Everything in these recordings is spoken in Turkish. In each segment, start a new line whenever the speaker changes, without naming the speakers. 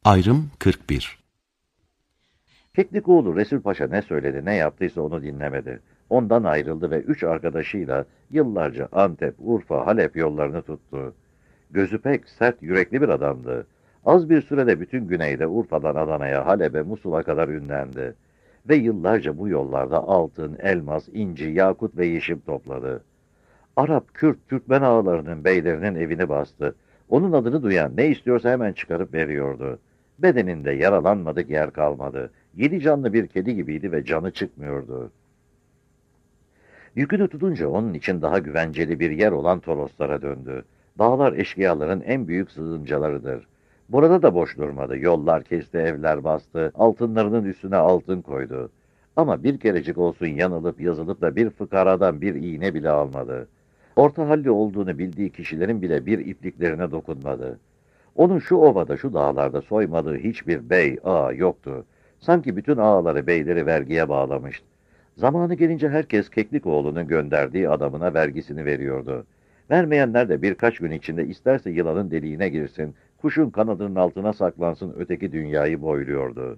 Ayrım 41.
Keklikoğlu Resul Paşa ne söyledi, ne yaptıysa onu dinlemedi. Ondan ayrıldı ve 3 arkadaşıyla yıllarca Antep, Urfa, Halep yollarını tuttu. Gözü pek sert, yürekli bir adamdı. Az bir sürede bütün güneyde Urfa'dan Adana'ya, Halep'e, Musul'a kadar ünlendi. Ve yıllarca bu yollarda altın, elmas, inci, yakut ve yeşim topladı. Arap, Kürt, Türkmen ağalarının, beylerinin evini bastı. Onun adını duyan ne istiyorsa hemen çıkarıp veriyordu. Bedeninde yaralanmadık yer kalmadı. 7 canlı bir kedi gibiydi ve canı çıkmıyordu. Yükünü tutunca onun için daha güvenceli bir yer olan Toroslara döndü. Dağlar eşkıyaların en büyük sığıncalarıdır. Burada da boş durmadı. Yollar kesti, evler bastı, altınlarının üstüne altın koydu. Ama bir kerecik olsun yanılıp yazılıp da bir fıkaradan bir iğne bile almadı. Orta halli olduğunu bildiği kişilerin bile bir ipliklerine dokunmadı. Onun şu ovada, şu dağlarda soymadığı hiçbir bey, ağa yoktu. Sanki bütün ağaları, beyleri vergiye bağlamıştı. Zamanı gelince herkes Keklikoğlu'nun gönderdiği adamına vergisini veriyordu. Vermeyenler de birkaç gün içinde isterse yılanın deliğine girsin, kuşun kanadının altına saklansın öteki dünyayı boyluyordu.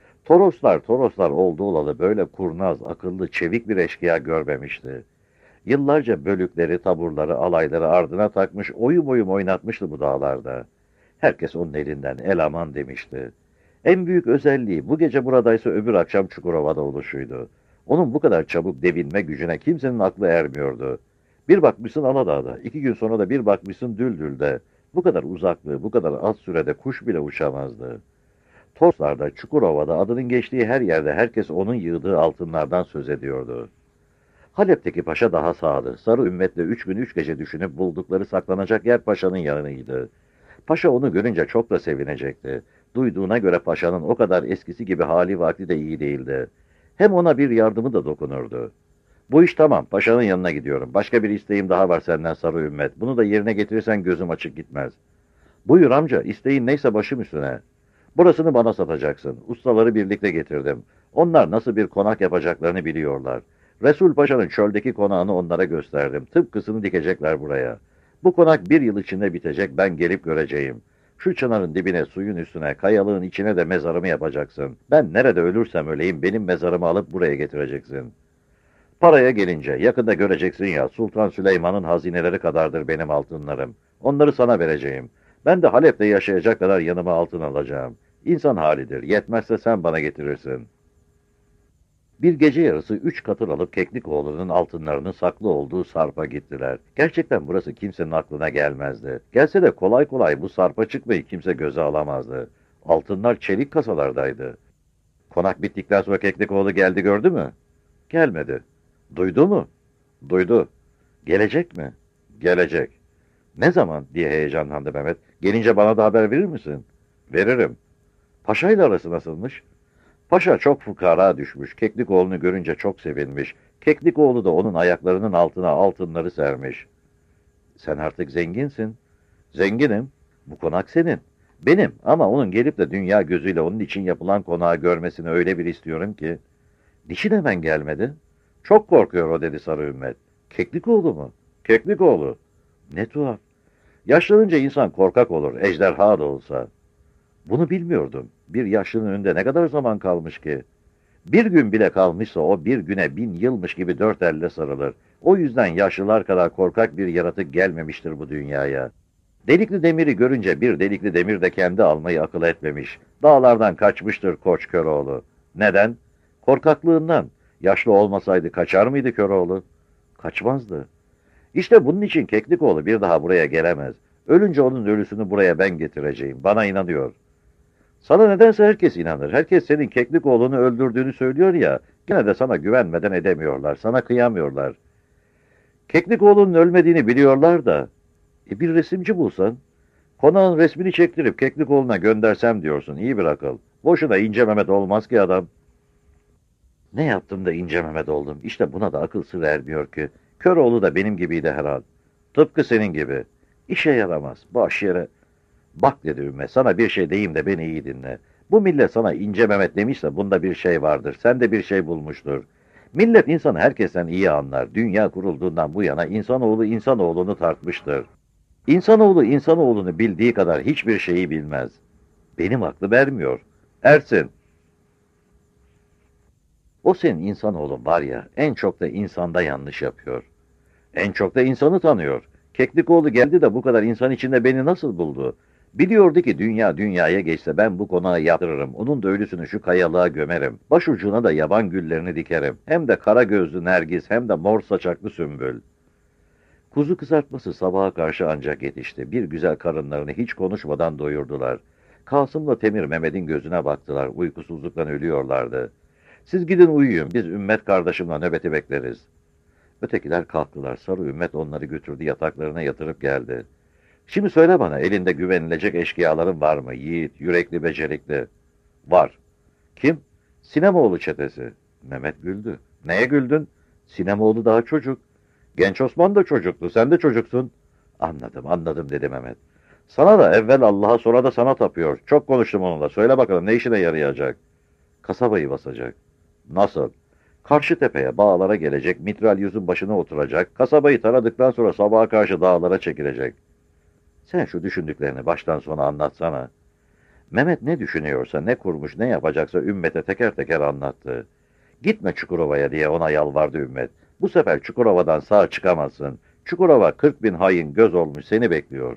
Toroslar oldu olalı böyle kurnaz, akıllı, çevik bir eşkıya görmemişti. Yıllarca bölükleri, taburları, alayları ardına takmış, oyun oyun oynatmıştı bu dağlarda. Herkes onun elinden el aman demişti. En büyük özelliği bu gece buradaysa öbür akşam Çukurova'da oluşuydu. Onun bu kadar çabuk devinme gücüne kimsenin aklı ermiyordu. Bir bakmışsın Aladağ'da, 2 gün sonra da bir bakmışsın Düldül'de. Bu kadar uzaklığı, bu kadar az sürede kuş bile uçamazdı. Toroslar'da, Çukurova'da adının geçtiği her yerde herkes onun yığdığı altınlardan söz ediyordu. Halep'teki paşa daha sağdı. Sarı ümmetle 3 gün 3 gece düşünüp buldukları saklanacak yer paşanın yanıydı. Paşa onu görünce çok da sevinecekti. Duyduğuna göre paşanın o kadar eskisi gibi hali vakti de iyi değildi. Hem ona bir yardımı da dokunurdu. Bu iş tamam, paşanın yanına gidiyorum. Başka bir isteğim daha var senden sarı ümmet. Bunu da yerine getirirsen gözüm açık gitmez. Buyur amca, isteğin neyse başım üstüne. Burasını bana satacaksın. Ustaları birlikte getirdim. Onlar nasıl bir konak yapacaklarını biliyorlar. Resul Paşa'nın çöldeki konağını onlara gösterdim. Tıpkısını dikecekler buraya. Bu konak 1 yıl içinde bitecek, ben gelip göreceğim. Şu çınarın dibine, suyun üstüne, kayalığın içine de mezarımı yapacaksın. Ben nerede ölürsem öleyim, benim mezarımı alıp buraya getireceksin. Paraya gelince, yakında göreceksin ya, Sultan Süleyman'ın hazineleri kadardır benim altınlarım. Onları sana vereceğim. Ben de Halep'te yaşayacak kadar yanıma altın alacağım. İnsan halidir, yetmezse sen bana getirirsin. Bir gece yarısı 3 katır alıp Keklikoğlu'nun altınlarının saklı olduğu sarpa gittiler. Gerçekten burası kimsenin aklına gelmezdi. Gelse de kolay kolay bu sarpa çıkmayı kimse göze alamazdı. Altınlar çelik kasalardaydı. Konak bittikten sonra Keklikoğlu geldi gördü mü? Gelmedi. Duydu mu? Duydu. Gelecek mi? Gelecek. Ne zaman diye heyecanlandı Mehmet. Gelince bana da haber verir misin? Veririm. Paşa'yla arası nasılmış? Paşa çok fukara düşmüş. Keklikoğlu'nu görünce çok sevinmiş. Keklikoğlu da onun ayaklarının altına altınları sermiş. Sen artık zenginsin. Zenginim. Bu konak senin. Benim ama onun gelip de dünya gözüyle onun için yapılan konağı görmesini öyle bir istiyorum ki. Niçin hemen gelmedi? Çok korkuyor o dedi sarı ümmet. Keklikoğlu mu? Keklikoğlu. Ne tuhaf. Yaşlanınca insan korkak olur, ejderha da olsa. Bunu bilmiyordum. Bir yaşlının önünde ne kadar zaman kalmış ki? Bir gün bile kalmışsa o bir güne 1000 yılmış gibi 4 elle sarılır. O yüzden yaşlılar kadar korkak bir yaratık gelmemiştir bu dünyaya. Delikli demiri görünce bir delikli demir de kendi almayı akıl etmemiş. Dağlardan kaçmıştır Koç Köroğlu. Neden? Korkaklığından. Yaşlı olmasaydı kaçar mıydı Köroğlu? Kaçmazdı. İşte bunun için Keklikoğlu bir daha buraya gelemez. Ölünce onun ölüsünü buraya ben getireceğim. Bana inanıyor. Sana nedense herkes inanır. Herkes senin Keklikoğlu'nu öldürdüğünü söylüyor ya, gene de sana güvenmeden edemiyorlar. Sana kıyamıyorlar. Keklikoğlu'nun ölmediğini biliyorlar da, bir resimci bulsan, konağın resmini çektirip Keklikoğlu'na göndersem diyorsun. İyi bir akıl. Boşuna İnce Mehmet olmaz ki adam. Ne yaptım da İnce Mehmet oldum? İşte buna da akıl sır ermiyor ki. Köroğlu da benim gibiydi herhal. Tıpkı senin gibi. İşe yaramaz. Boş yere. Bak dedi Ümmü, sana bir şey diyeyim de beni iyi dinle. Bu millet sana İnce Mehmet demişse bunda bir şey vardır. Sen de bir şey bulmuştur. Millet insanı herkesten iyi anlar. Dünya kurulduğundan bu yana insanoğlu insanoğlunu tartmıştır. İnsanoğlu insanoğlunu bildiği kadar hiçbir şeyi bilmez. Benim aklım ermiyor. Ersin. O senin insanoğlun var ya, en çok da insanda yanlış yapıyor. En çok da insanı tanıyor. Keklikoğlu geldi de bu kadar insan içinde beni nasıl buldu? Biliyordu ki dünya dünyaya geçse ben bu konağı yaptırırım. Onun da ölüsünü şu kayalığa gömerim. Başucuna da yaban güllerini dikerim. Hem de kara gözlü nergis hem de mor saçaklı sümbül. Kuzu kızartması sabaha karşı ancak yetişti. Bir güzel karınlarını hiç konuşmadan doyurdular. Kasım'la Temir Mehmet'in gözüne baktılar. Uykusuzluktan ölüyorlardı. Siz gidin uyuyun. Biz Ümmet kardeşimle nöbeti bekleriz. Ötekiler kalktılar. Sarı Ümmet onları götürdü, yataklarına yatırıp geldi. Şimdi söyle bana, elinde güvenilecek eşkıyaların var mı? Yiğit, yürekli, becerikli. Var. Kim? Sinemoğlu çetesi. Mehmet güldü. Neye güldün? Sinemoğlu daha çocuk. Genç Osman da çocuktu. Sen de çocuksun. Anladım, anladım dedi Mehmet. Sana da evvel Allah'a sonra da sana tapıyor. Çok konuştum onunla. Söyle bakalım ne işine yarayacak? Kasabayı basacak. Nasıl? Karşı tepeye, bağlara gelecek, mitralyözün başına oturacak, kasabayı taradıktan sonra sabaha karşı dağlara çekilecek. Sen şu düşündüklerini baştan sona anlatsana. Mehmet ne düşünüyorsa, ne kurmuş, ne yapacaksa Ümmet'e teker teker anlattı. Gitme Çukurova'ya diye ona yalvardı Ümmet. Bu sefer Çukurova'dan sağ çıkamazsın. Çukurova 40 bin hain göz olmuş seni bekliyor.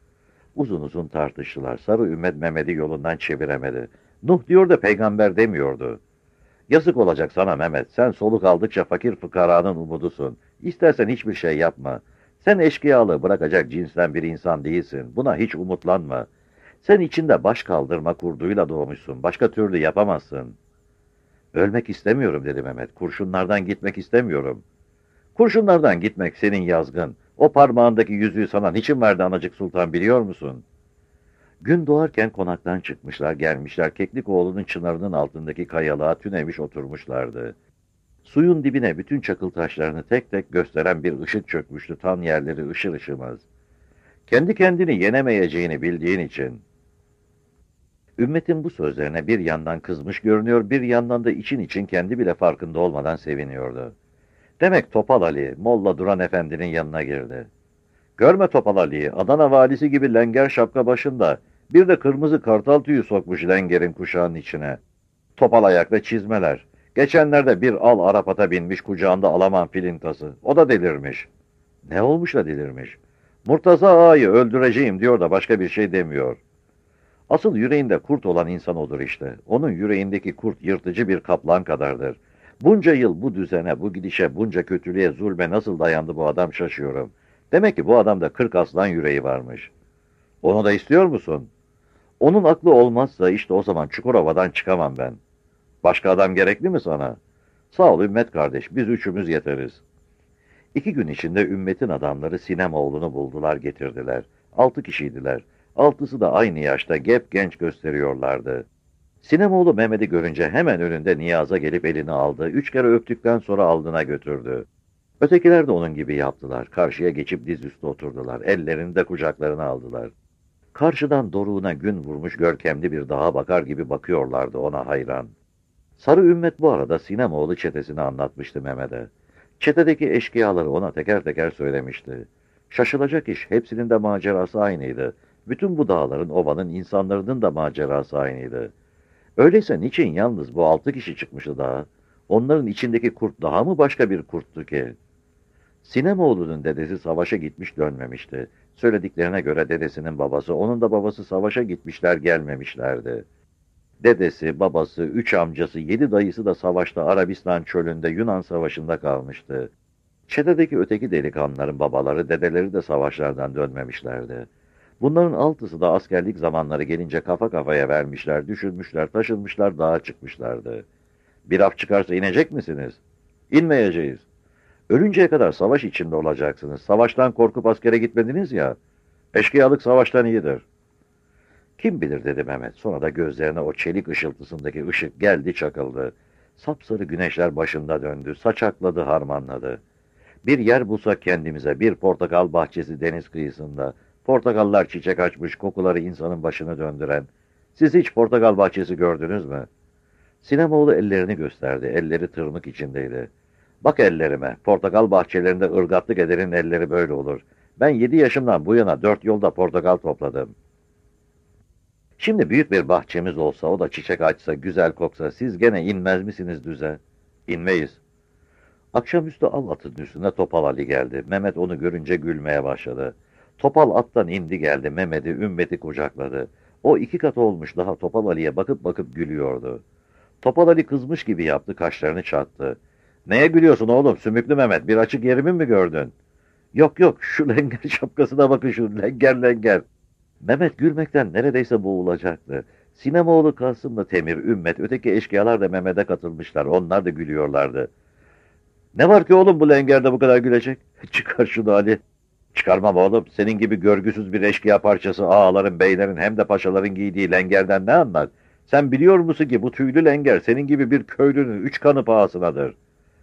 Uzun uzun tartıştılar. Sarı Ümmet Mehmet'i yolundan çeviremedi. Nuh diyor da peygamber demiyordu. Yazık olacak sana Mehmet. Sen soluk aldıkça fakir fıkaranın umudusun. İstersen hiçbir şey yapma. Sen eşkıyalığı bırakacak cinsten bir insan değilsin. Buna hiç umutlanma. Sen içinde baş kaldırma kurduyla doğmuşsun. Başka türlü yapamazsın. Ölmek istemiyorum dedi Mehmet. Kurşunlardan gitmek istemiyorum. Kurşunlardan gitmek senin yazgın. O parmağındaki yüzüğü sana niçin verdi Anacık Sultan biliyor musun? Gün doğarken konaktan çıkmışlar, gelmişler. Keklikoğlu'nun çınarının altındaki kayalığa tünemiş oturmuşlardı. Suyun dibine bütün çakıl taşlarını tek tek gösteren bir ışık çökmüştü. Tan yerleri ışır ışımaz. Kendi kendini yenemeyeceğini bildiğin için. Ümmetin bu sözlerine bir yandan kızmış görünüyor, bir yandan da için için kendi bile farkında olmadan seviniyordu. Demek Topal Ali, Molla Duran Efendi'nin yanına girdi. Görme Topal Ali'yi, Adana valisi gibi lenger şapka başında, bir de kırmızı kartal tüyü sokmuş lengerin kuşağının içine. Topal ayakla çizmeler. Geçenlerde bir al Arap ata binmiş kucağında Alaman filintası. O da delirmiş. Ne olmuş da delirmiş? Murtaza Ağa'yı öldüreceğim diyor da başka bir şey demiyor. Asıl yüreğinde kurt olan insan odur işte. Onun yüreğindeki kurt yırtıcı bir kaplan kadardır. Bunca yıl bu düzene, bu gidişe, bunca kötülüğe, zulme nasıl dayandı bu adam şaşıyorum. Demek ki bu adamda 40 aslan yüreği varmış. Onu da istiyor musun? Onun aklı olmazsa işte o zaman Çukurova'dan çıkamam ben. Başka adam gerekli mi sana? Sağ ol Ümmet kardeş, biz üçümüz yeteriz. 2 gün içinde Ümmet'in adamları Sinemoğlu'nu buldular getirdiler. 6 kişiydiler. 6'sı da aynı yaşta gep genç gösteriyorlardı. Sinemoğlu Mehmet'i görünce hemen önünde niyaza gelip elini aldı. 3 kere öptükten sonra aldına götürdü. Ötekiler de onun gibi yaptılar. Karşıya geçip dizüstü oturdular. Ellerini de kucaklarına aldılar. Karşıdan doruğuna gün vurmuş görkemli bir dağa bakar gibi bakıyorlardı ona hayran. Sarı Ümmet bu arada Sinemoğlu çetesini anlatmıştı Mehmet'e. Çetedeki eşkıyaları ona teker teker söylemişti. Şaşılacak iş, hepsinin de macerası aynıydı. Bütün bu dağların, ovanın, insanların da macerası aynıydı. Öyleyse niçin yalnız bu 6 kişi çıkmıştı dağa? Onların içindeki kurt daha mı başka bir kurttu ki? Sinemoğlu'nun dedesi savaşa gitmiş dönmemişti. Söylediklerine göre dedesinin babası, onun da babası savaşa gitmişler gelmemişlerdi. Dedesi, babası, 3 amcası, 7 dayısı da savaşta Arabistan çölünde Yunan savaşında kalmıştı. Çetedeki öteki delikanlıların babaları, dedeleri de savaşlardan dönmemişlerdi. Bunların 6'sı da askerlik zamanları gelince kafa kafaya vermişler, düşürmüşler, taşınmışlar, dağa çıkmışlardı. Bir af çıkarsa inecek misiniz? İnmeyeceğiz. Ölünceye kadar savaş içinde olacaksınız. Savaştan korkup askere gitmediniz ya. Eşkıyalık savaştan iyidir. Kim bilir dedi Mehmet. Sonra da gözlerine o çelik ışıltısındaki ışık geldi çakıldı. Sapsarı güneşler başında döndü. Saçakladı, harmanladı. Bir yer bulsak kendimize, bir portakal bahçesi deniz kıyısında. Portakallar çiçek açmış, kokuları insanın başını döndüren. Siz hiç portakal bahçesi gördünüz mü? Sinemoğlu ellerini gösterdi. Elleri tırmık içindeydi. Bak ellerime. Portakal bahçelerinde ırgatlık edenin elleri böyle olur. Ben 7 yaşımdan bu yana 4 yolda portakal topladım. Şimdi büyük bir bahçemiz olsa, o da çiçek açsa, güzel koksa, siz gene inmez misiniz düze? İnmeyiz. Akşamüstü al atın üstüne Topal Ali geldi. Mehmet onu görünce gülmeye başladı. Topal attan indi geldi, Mehmet'i, ümmeti kucakladı. O 2 kat olmuş daha Topal Ali'ye bakıp bakıp gülüyordu. Topal Ali kızmış gibi yaptı, kaşlarını çattı. Neye gülüyorsun oğlum, sümüklü Mehmet, bir açık yerimi mi gördün? Yok yok, şu lenger şapkasına bakın, şu lenger lenger. Mehmet gülmekten neredeyse boğulacaktı. Sinemoğlu Kasım'la Temir, Ümmet, öteki eşkıyalar da Mehmet'e katılmışlar. Onlar da gülüyorlardı. Ne var ki oğlum bu lengerde bu kadar gülecek? Çıkar şunu Ali. Çıkarmam oğlum. Senin gibi görgüsüz bir eşkıya parçası ağaların, beylerin hem de paşaların giydiği lengerden ne anlar? Sen biliyor musun ki bu tüylü lenger senin gibi bir köylünün 3 kanı pahasınadır.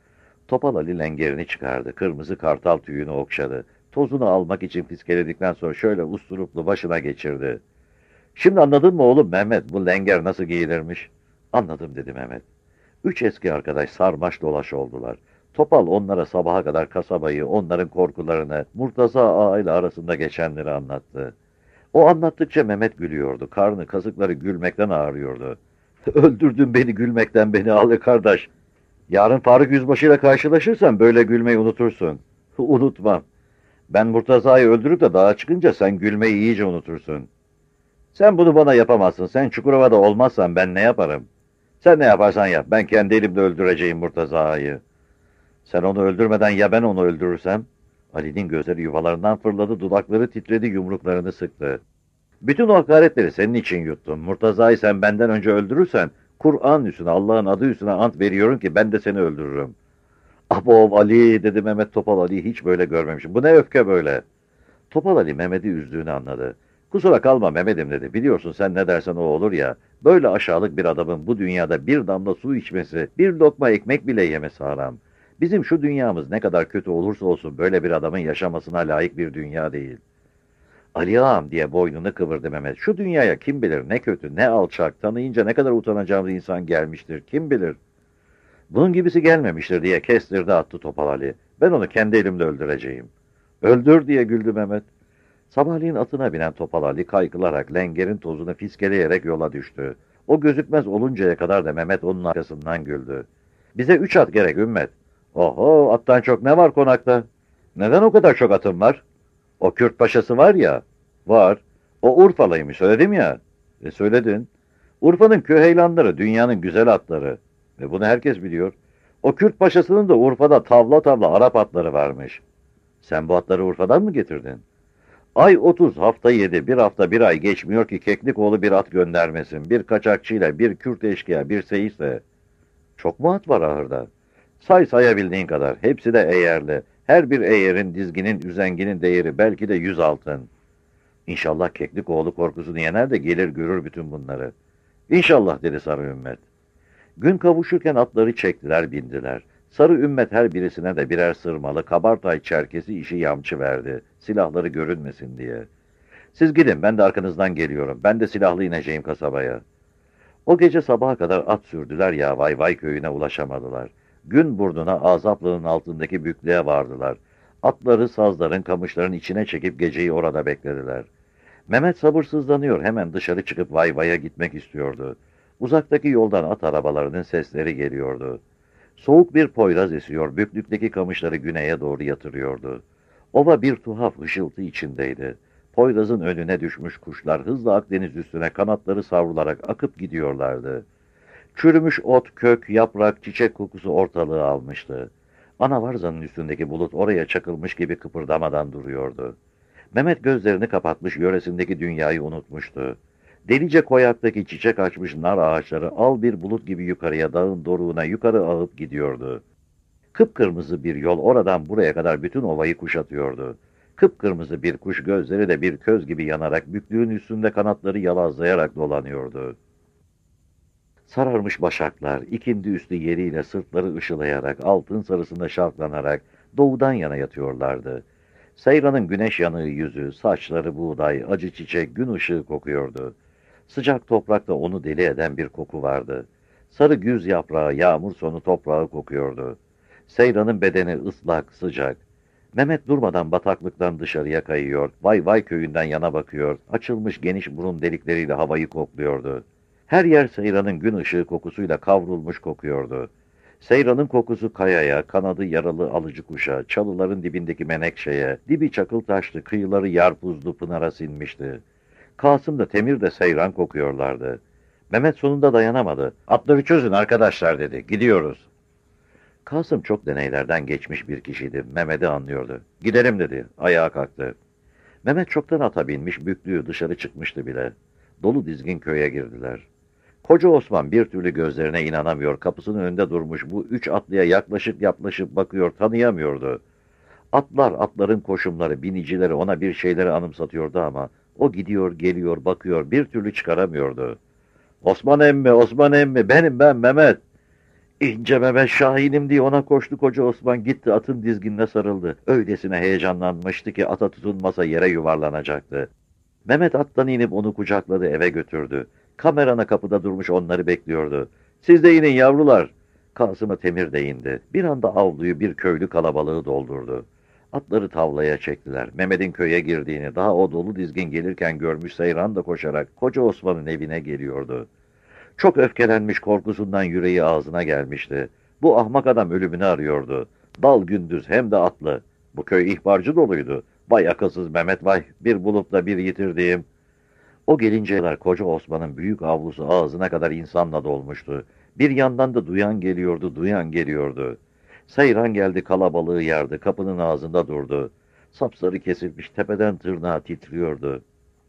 Topal Ali lengerini çıkardı. Kırmızı kartal tüyünü okşadı. Tozunu almak için fiskeledikten sonra şöyle usturuplu başına geçirdi. Şimdi anladın mı oğlum Mehmet, bu lenger nasıl giyilirmiş? Anladım dedi Mehmet. 3 eski arkadaş sarmaş dolaş oldular. Topal onlara sabaha kadar kasabayı, onların korkularını, Murtaza Ağa ile arasında geçenleri anlattı. O anlattıkça Mehmet gülüyordu. Karnı, kasıkları gülmekten ağrıyordu. Öldürdün beni gülmekten, beni al kardeş. Yarın Faruk Yüzbaşı ile karşılaşırsan böyle gülmeyi unutursun. Unutmam. Ben Murtaza'yı öldürüp de dağa çıkınca sen gülmeyi iyice unutursun. Sen bunu bana yapamazsın. Sen Çukurova'da olmazsan ben ne yaparım? Sen ne yaparsan yap. Ben kendi elimle öldüreceğim Murtaza'yı. Sen onu öldürmeden ya ben onu öldürürsem? Ali'nin gözleri yuvalarından fırladı, dudakları titredi, yumruklarını sıktı. Bütün o hakaretleri senin için yuttum. Murtaza'yı sen benden önce öldürürsen, Kur'an üstüne, Allah'ın adı üstüne ant veriyorum ki ben de seni öldürürüm. Abo Ali dedi Mehmet, Topal Ali'yi hiç böyle görmemişim. Bu ne öfke böyle? Topal Ali Mehmet'i üzdüğünü anladı. Kusura kalma Mehmet'im dedi. Biliyorsun sen ne dersen o olur ya. Böyle aşağılık bir adamın bu dünyada bir damla su içmesi, bir lokma ekmek bile yemesi haram. Bizim şu dünyamız ne kadar kötü olursa olsun böyle bir adamın yaşamasına layık bir dünya değil. Ali ağam diye boynunu kıvırdı Mehmet. Şu dünyaya kim bilir ne kötü, ne alçak, tanıyınca ne kadar utanacağımız insan gelmiştir, kim bilir. Bunun gibisi gelmemiştir diye kestirdi attı Topal Ali. Ben onu kendi elimle öldüreceğim. Öldür diye güldü Mehmet. Sabahleyin atına binen Topal Ali kaykılarak lengerin tozunu fiskeleyerek yola düştü. O gözükmez oluncaya kadar da Mehmet onun arkasından güldü. Bize 3 at gerek Ümmet. Oho, attan çok ne var konakta? Neden o kadar çok atın var? O Kürt paşası var ya. Var. O Urfalıymış, söyledim ya. Söyledin. Urfa'nın köheylanları dünyanın güzel atları. Ve bunu herkes biliyor. O Kürt paşasının da Urfa'da tavla tavla Arap atları varmış. Sen bu atları Urfa'dan mı getirdin? Ay 30, hafta 7, bir hafta bir ay geçmiyor ki Keklikoğlu bir at göndermesin. Bir kaçakçıyla, bir Kürt eşkıya, bir seyisle. Çok mu at var ahırda? Say sayabildiğin kadar. Hepsi de eğerli. Her bir eğerin, dizginin, üzenginin değeri belki de 100 altın. İnşallah Keklikoğlu korkusunu yener de gelir görür bütün bunları. İnşallah dedi Sarı Ümmet. Gün kavuşurken atları çektiler, bindiler. Sarı Ümmet her birisine de birer sırmalı, kabartay çerkesi işi yamçı verdi. Silahları görünmesin diye. Siz gidin, ben de arkanızdan geliyorum. Ben de silahlı ineceğim kasabaya. O gece sabaha kadar at sürdüler ya Vay Vay köyüne ulaşamadılar. Gün burnuna Azaplığın altındaki büklüğe vardılar. Atları sazların, kamışların içine çekip geceyi orada beklediler. Mehmet sabırsızlanıyor, hemen dışarı çıkıp Vay Vay'a gitmek istiyordu. Uzaktaki yoldan at arabalarının sesleri geliyordu. Soğuk bir poyraz esiyor, büklükteki kamışları güneye doğru yatırıyordu. Ova bir tuhaf hışıltı içindeydi. Poyraz'ın önüne düşmüş kuşlar hızla Akdeniz üstüne kanatları savrularak akıp gidiyorlardı. Çürümüş ot, kök, yaprak, çiçek kokusu ortalığı almıştı. Anavarzanın üstündeki bulut oraya çakılmış gibi kıpırdamadan duruyordu. Mehmet gözlerini kapatmış, yöresindeki dünyayı unutmuştu. Delice koyaktaki çiçek açmış nar ağaçları al bir bulut gibi yukarıya, dağın doruğuna yukarı ağıp gidiyordu. Kıpkırmızı bir yol oradan buraya kadar bütün ovayı kuşatıyordu. Kıpkırmızı bir kuş, gözleri de bir köz gibi yanarak büklüğün üstünde kanatları yalazlayarak dolanıyordu. Sararmış başaklar, ikindi üstü yeriyle sırtları ışılayarak, altın sarısında şartlanarak doğudan yana yatıyorlardı. Seyran'ın güneş yanığı yüzü, saçları buğday, acı çiçek, gün ışığı kokuyordu. Sıcak toprakta onu deli eden bir koku vardı. Sarı güz yaprağı, yağmur sonu toprağı kokuyordu. Seyran'ın bedeni ıslak, sıcak. Mehmet durmadan bataklıktan dışarıya kayıyor, Vay Vay köyünden yana bakıyor, açılmış geniş burun delikleriyle havayı kokluyordu. Her yer Seyran'ın gün ışığı kokusuyla kavrulmuş kokuyordu. Seyran'ın kokusu kayaya, kanadı yaralı alıcı kuşa, çalıların dibindeki menekşeye, dibi çakıl taşlı, kıyıları yarpuzlu pınara sinmişti. Kasım da Temir de Seyran kokuyorlardı. Mehmet sonunda dayanamadı. "Atları çözün arkadaşlar," dedi. "Gidiyoruz." Kasım çok deneylerden geçmiş bir kişiydi. Mehmet'i anlıyordu. "Gidelim," dedi. Ayağa kalktı. Mehmet çoktan ata binmiş, büklüğü dışarı çıkmıştı bile. Dolu dizgin köye girdiler. Koca Osman bir türlü gözlerine inanamıyor. Kapısının önünde durmuş bu 3 atlıya yaklaşıp bakıyor, tanıyamıyordu. Atlar, atların koşumları, binicileri ona bir şeyleri anımsatıyordu ama o gidiyor, geliyor, bakıyor, bir türlü çıkaramıyordu. "Osman emmi, Osman emmi, ben Mehmet." İnce Mehmet Şahin'im diye ona koştu koca Osman, gitti atın dizginine sarıldı. Öylesine heyecanlanmıştı ki ata tutunmasa yere yuvarlanacaktı. Mehmet attan inip onu kucakladı, eve götürdü. Kamerana kapıda durmuş onları bekliyordu. "Siz de inin yavrular." Kasım'ı Temir de indi. Bir anda avluyu bir köylü kalabalığı doldurdu. Atları tavlaya çektiler. Mehmet'in köye girdiğini daha o dolu dizgin gelirken görmüş Seyran da koşarak koca Osman'ın evine geliyordu. Çok öfkelenmiş, korkusundan yüreği ağzına gelmişti. Bu ahmak adam ölümünü arıyordu. Dal gündüz hem de atlı. Bu köy ihbarcı doluydu. Vay akılsız Mehmet vay, bir bulup da bir yitirdiğim. O gelinceler koca Osman'ın büyük avlusu ağzına kadar insanla dolmuştu. Bir yandan da duyan geliyordu, duyan geliyordu. Seyran geldi, kalabalığı yardı, kapının ağzında durdu. Sapsarı kesilmiş, tepeden tırnağa titriyordu.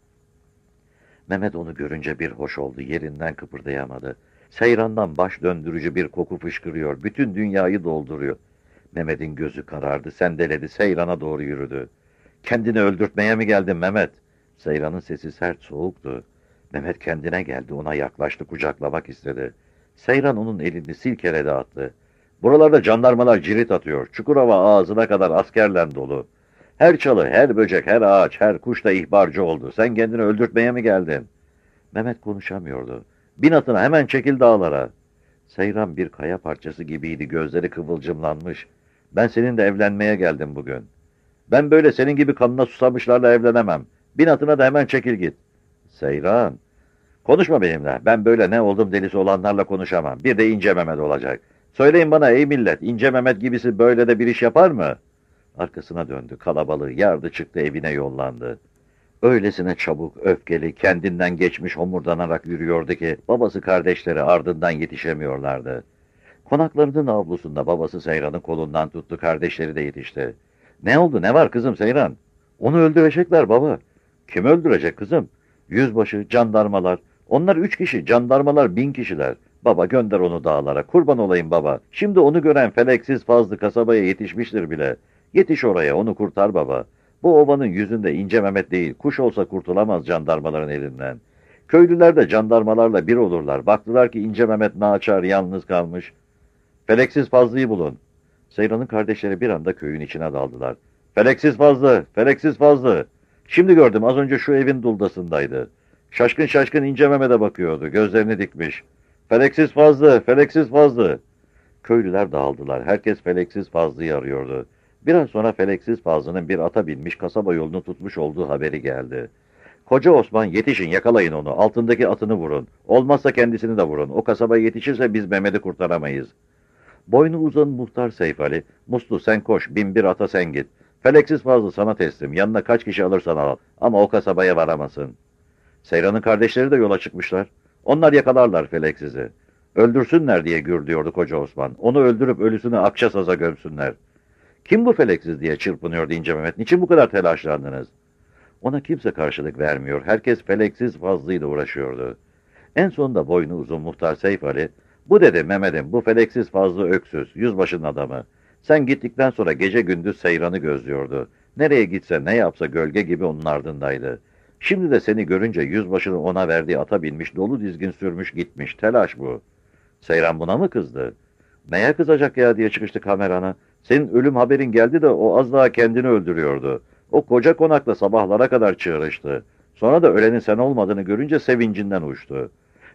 Mehmet onu görünce bir hoş oldu, yerinden kıpırdayamadı. Seyrandan baş döndürücü bir koku fışkırıyor, bütün dünyayı dolduruyor. Mehmet'in gözü karardı, sendeledi, Seyran'a doğru yürüdü. "Kendini öldürtmeye mi geldin Mehmet?" Seyran'ın sesi sert, soğuktu. Mehmet kendine geldi, ona yaklaştı, kucaklamak istedi. Seyran onun elini silkeledi, attı. "Buralarda jandarmalar cirit atıyor, Çukurova ağzına kadar askerle dolu. Her çalı, her böcek, her ağaç, her kuş da ihbarcı oldu. Sen kendini öldürtmeye mi geldin?" Mehmet konuşamıyordu. "Bin atına, hemen çekil dağlara." Seyran bir kaya parçası gibiydi, gözleri kıvılcımlanmış. "Ben seninle evlenmeye geldim bugün. Ben böyle senin gibi kanına susamışlarla evlenemem. Bin atına da hemen çekil git." "Seyran, konuşma benimle. Ben böyle ne oldum delisi olanlarla konuşamam. Bir de İnce Mehmet olacak. Söyleyin bana ey millet, İnce Mehmet gibisi böyle de bir iş yapar mı?" Arkasına döndü, kalabalığı yardı çıktı, evine yollandı. Öylesine çabuk, öfkeli, kendinden geçmiş homurdanarak yürüyordu ki babası kardeşleri ardından yetişemiyorlardı. Konaklarının avlusunda babası Seyran'ın kolundan tuttu, kardeşleri de yetişti. "Ne oldu, ne var kızım Seyran?" "Onu öldürecekler baba." "Kim öldürecek kızım?" "Yüzbaşı, jandarmalar. Onlar 3 kişi, jandarmalar 1000 kişiler. Baba gönder onu dağlara, kurban olayım baba. Şimdi onu gören feleksiz Fazlı kasabaya yetişmiştir bile. Yetiş oraya, onu kurtar baba. Bu obanın yüzünde İnce Mehmet değil, kuş olsa kurtulamaz jandarmaların elinden. Köylüler de jandarmalarla bir olurlar. Baktılar ki İnce Mehmet naçar, yalnız kalmış. Feleksiz Fazlı'yı bulun." Seyran'ın kardeşleri bir anda köyün içine daldılar. "Feleksiz Fazlı, Feleksiz Fazlı." Şimdi gördüm, az önce şu evin duldasındaydı. Şaşkın şaşkın İnce Mehmet'e bakıyordu, gözlerini dikmiş. "Feleksiz Fazlı, Feleksiz Fazlı." Köylüler dağıldılar, herkes Feleksiz Fazlı'yı arıyordu. Biraz sonra Feleksiz Fazlı'nın bir ata binmiş, kasaba yolunu tutmuş olduğu haberi geldi. "Koca Osman, yetişin, yakalayın onu, altındaki atını vurun. Olmazsa kendisini de vurun. O kasabaya yetişirse biz Mehmet'i kurtaramayız." Boynu uzun muhtar Seyf Ali, "Muslu sen koş, 1001 ata sen git. Feleksiz Fazlı sana teslim, yanına kaç kişi alırsan al, ama o kasabaya varamasın." Seyran'ın kardeşleri de yola çıkmışlar. Onlar yakalarlar Feleksiz'i. Öldürsünler diye gürlüyordu koca Osman. Onu öldürüp ölüsünü Akçasaz'a gömsünler. "Kim bu Feleksiz?" diye çırpınıyordu İnce Mehmet. "Niçin bu kadar telaşlandınız?" Ona kimse karşılık vermiyor. Herkes Feleksiz Fazlı'yla uğraşıyordu. En sonunda boynu uzun muhtar Seyf Ali, "Bu," dedi Mehmet'im, "bu Feleksiz Fazlı öksüz, yüzbaşının adamı. Sen gittikten sonra gece gündüz Seyran'ı gözlüyordu. Nereye gitse ne yapsa gölge gibi onun ardındaydı. Şimdi de seni görünce yüzbaşının ona verdiği ata binmiş, dolu dizgin sürmüş gitmiş. Telaş bu." Seyran buna mı kızdı? "Neye kızacak ya?" diye çıkıştı kamerana. "Senin ölüm haberin geldi de o az daha kendini öldürüyordu. O koca konakla sabahlara kadar çığırıştı. Sonra da ölenin sen olmadığını görünce sevincinden uçtu.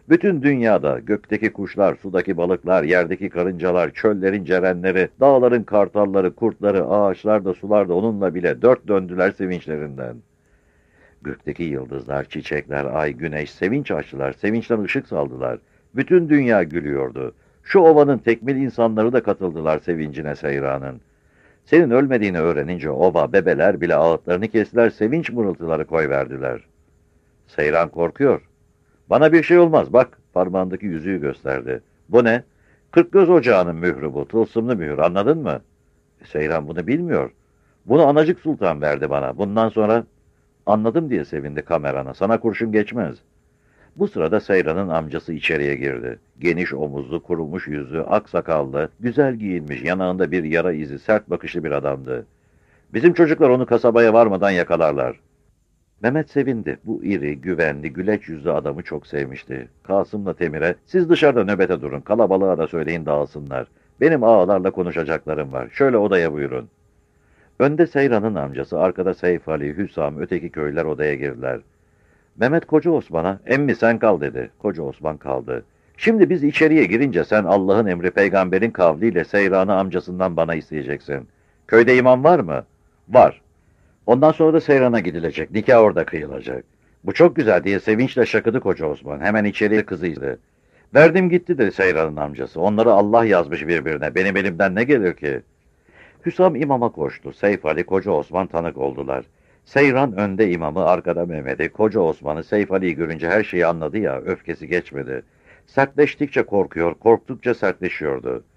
Bütün dünyada gökteki kuşlar, sudaki balıklar, yerdeki karıncalar, çöllerin cerenleri, dağların kartalları, kurtları, ağaçlar da sular da onunla bile dört döndüler sevinçlerinden. Gökteki yıldızlar, çiçekler, ay, güneş sevinç açtılar, sevinçten ışık saldılar. Bütün dünya gülüyordu. Şu ovanın tekmil insanları da katıldılar sevincine seyranın. Senin ölmediğini öğrenince ova, bebeler bile ağıtlarını kestiler, sevinç mırıltıları koyverdiler. Seyran korkuyor. Bana bir şey olmaz, bak, parmağındaki yüzüğü gösterdi. Bu ne? Kırkgöz ocağının mührü bu, tılsımlı mühür, anladın mı? Seyran bunu bilmiyor. Bunu Anacık Sultan verdi bana. Bundan sonra anladım diye sevindi kamerana. Sana kurşun geçmez. Bu sırada Seyran'ın amcası içeriye girdi. Geniş omuzlu, kurumuş yüzü, ak sakallı, güzel giyinmiş, yanağında bir yara izi, sert bakışlı bir adamdı. Bizim çocuklar onu kasabaya varmadan yakalarlar. Mehmet sevindi. Bu iri, güvenli, güleç yüzlü adamı çok sevmişti. Kasım'la Temir'e, siz dışarıda nöbete durun, kalabalığa da söyleyin dağılsınlar. Benim ağalarla konuşacaklarım var. Şöyle odaya buyurun. Önde Seyran'ın amcası, arkada Seyf Ali, Hüsam, öteki köylüler odaya girdiler. Mehmet Koca Osman'a, emmi sen kal dedi. Koca Osman kaldı. Şimdi biz içeriye girince sen Allah'ın emri peygamberin kavliyle Seyran'ı amcasından bana isteyeceksin. Köyde imam var mı? Var. Ondan sonra da Seyran'a gidilecek. Nikah orada kıyılacak. Bu çok güzel diye sevinçle şakıdı Koca Osman. Hemen içeriye kızıydı. Verdim gitti dedi Seyran'ın amcası. Onları Allah yazmış birbirine. Benim elimden ne gelir ki? Hüsam imama koştu. Seyf Ali, Koca Osman tanık oldular. Seyran önde imamı, arkada Mehmet'i. Koca Osman'ı Seyf Ali'yi görünce her şeyi anladı ya, öfkesi geçmedi. Sertleştikçe korkuyor, korktukça sertleşiyordu.